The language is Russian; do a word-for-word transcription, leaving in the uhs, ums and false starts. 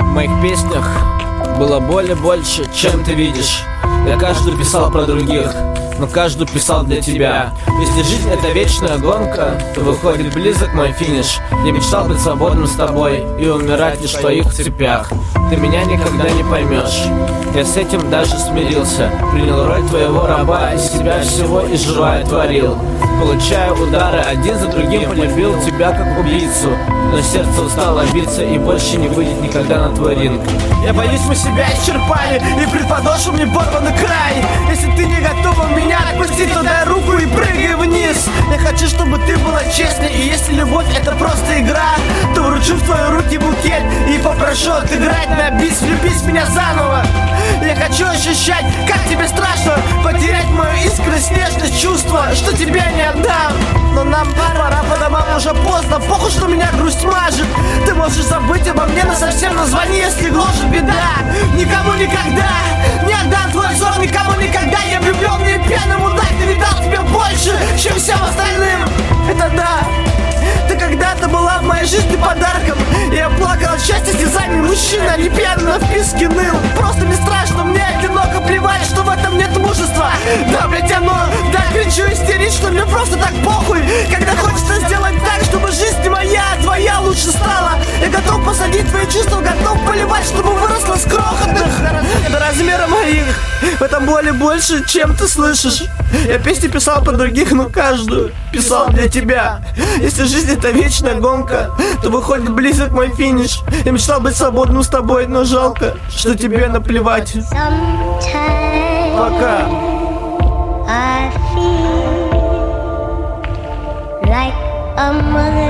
В моих песнях было более больше, чем ты видишь. Я каждую писал про других, но каждую писал для тебя. Если жизнь это вечная гонка, то выходит близок мой финиш. Я мечтал быть свободным с тобой и умирать лишь в твоих цепях. Ты меня никогда не поймешь, я с этим даже смирился. Принял роль твоего раба, из себя всего и живая творил. Получая удары один за другим, полюбил тебя как убийцу. Но сердце устало биться и больше не выйдет никогда на твой ринг. Я боюсь, мы себя исчерпали, и пред подошвом не порван край. Если ты не готова меня отпустить, то дай руку и прыгай вниз. Я хочу, чтобы ты была честной, и если любовь это просто игра, то вручу в твои руки букет и попрошу отыграть на бис. Влюбись в меня заново. Я хочу ощущать, как тебе страшно потерять мою искренность, нежность, чувство, что тебе не отдам. Но нам пора по домам, уже поздно, похуй, что меня грусть мажет. Ты можешь забыть обо мне насовсем, но звони, если гложет беда. Никому никогда не отдам твой взор, никому никогда. Я влюблен, мне пьяному дать, ты видал тебе больше, чем всем остальным. Это да. Ты когда-то была в моей жизни подарком. Я плакал от счастья слезами, мужчина, не пьяный, на вписке ныл. Просто не страшно, мне одиноко, плевать, что в этом нет мужества. Да, блять, оно, да, кричу истерично, мне просто так похуй. Когда хочется сделать так, чтобы жизнь не моя, а твоя лучше стала. Я готов посадить твои чувства, готов поливать, чтобы выросла с крохотных до размера моих. В этом боли больше, чем ты слышишь. Я песни писал про других, но каждую писал для тебя. Если жизнь это вечная гонка, то выходит близок мой финиш. Я мечтал быть свободным с тобой, но жалко, что тебе наплевать. Пока. I feel like a mother.